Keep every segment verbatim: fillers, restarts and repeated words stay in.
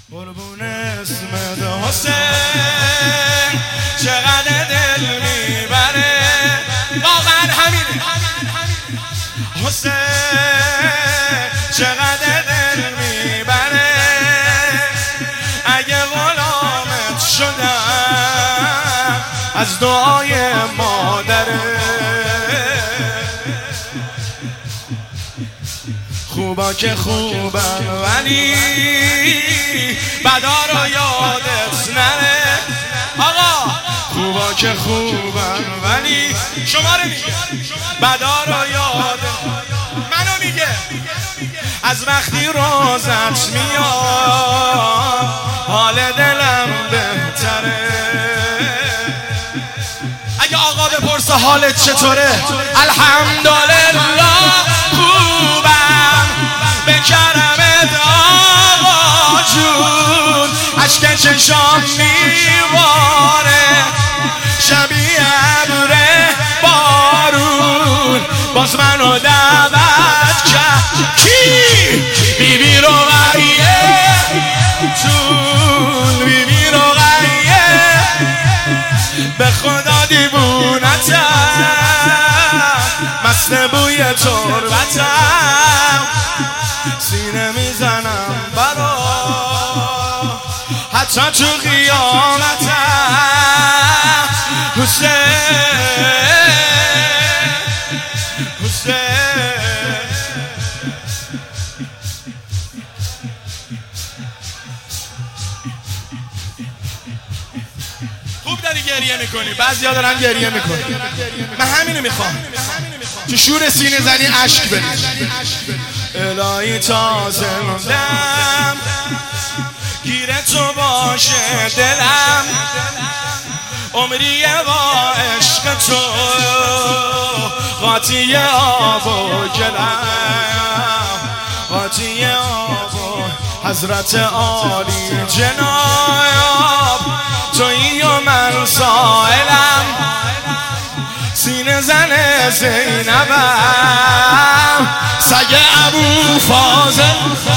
قربون اسمت حسین چقدر دل میبره، واقعا همینه حسین چقدر دل میبره، اگه غلامت شدم از دعای مادره. خوبا که خوبم ولی بدا رو یادت نره. آقا خوبا که خوبم ولی شما رو میگه بدا رو یادت منو میگه. از وقتی روزت میاد حال دلم بهتره. اگه آقا بپرسه حالت چطوره، الحمدلله خوبم به کرمت آقا جون. اشک چشام میواره شبیه ابر بارون، باز منو دعوت کرد کی؟ بیبی رقیه جون، بیبی رقیه به خدا دیوونتم، مست بوی تربتم، سینه میزنم برا حتی تو قیامتم. حسین حسین خوب داری گریه میکنی، بعضیا دارن گریه میکنی. من همینو میخوام تو شور سینه زنی اشک بدی. الهی تازه موندم گیره تو باشه دلم، عمری با عشق تو قاطی آب و گلم، قاطی آب و حضرت عالی جناب تویی و من سائلم. سینه زن زینبم سگ ابو فاضل،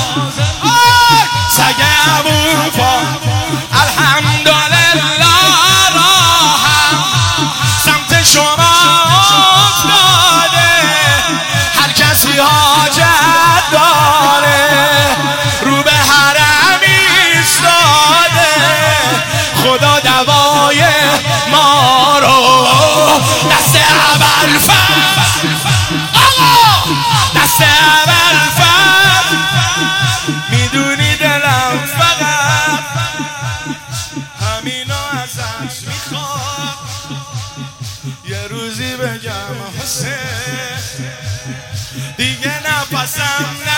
سگ ابو فاضل. الحمدلله راهم سمت شما افتاده، هر کسی حاجت داره رو به حرم ایستاده. خدا دوای ما رو دست ابوالفضل، آقا دست ابوالفضل. میدونی دلم فقط همینو ازش میخواد، یه روزی بگم حسین دیگه نفسم